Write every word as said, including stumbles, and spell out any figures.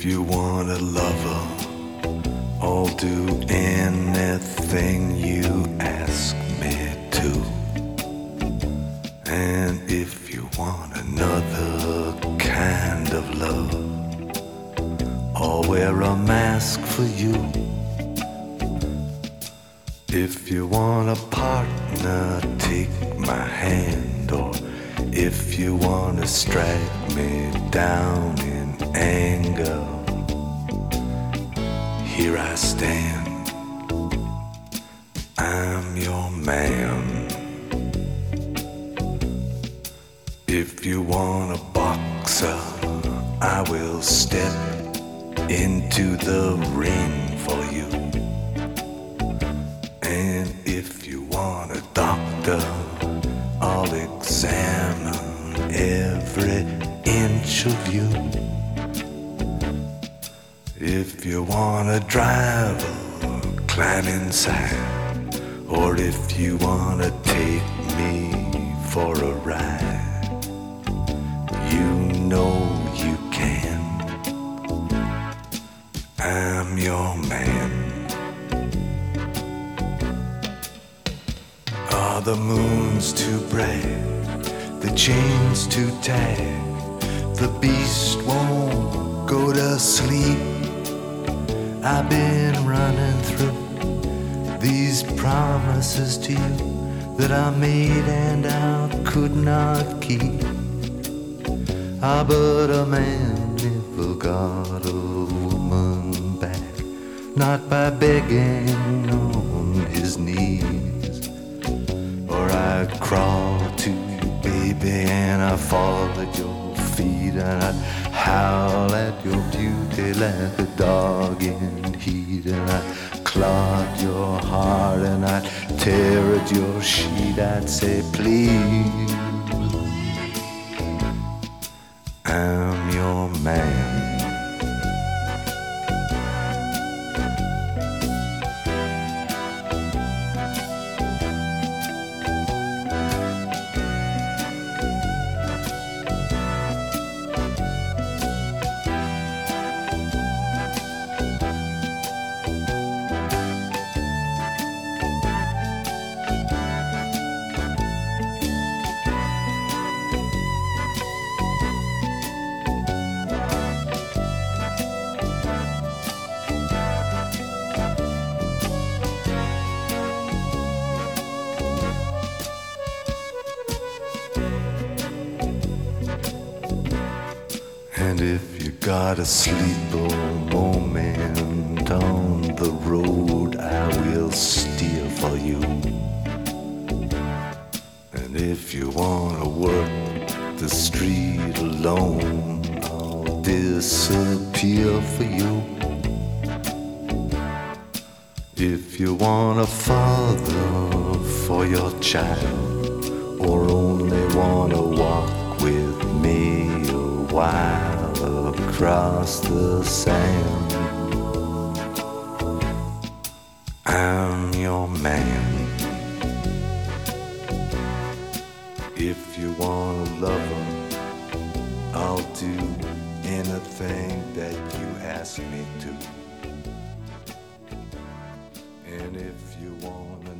If you want a lover, I'll do anything you ask me to. And if you want another kind of love, I'll wear a mask for you. If you want a partner, take my hand. Or if you want to strike me down in anger, here I stand, I'm your man. If you want a boxer, I will step into the ring for you. And if you want a doctor, I'll examine every inch of you. If you want a driver, climb inside. Or if you want to take me for a ride, you know you can. I'm your man. Are the moons too bright? The chains too tight? The beast won't go to sleep. I've been running through these promises to you that I made and I could not keep. Ah, but a man never got a woman back, not by begging on his knees. Or I'd crawl to you, baby, and I'd fall at your feet, and I'd howl at your beauty like a dog in heat, and I'd claw at your heart, and I'd tear at your sheet. I'd say, please, I'm your man. And if you got a sleeper moment on the road, I will steer for you. And if you wanna work the street alone, I'll disappear for you. If you want a father for your child, or only wanna walk with me a while across the sand, I'm your man. If you want a lover, I'll do anything that you ask me to. And if you want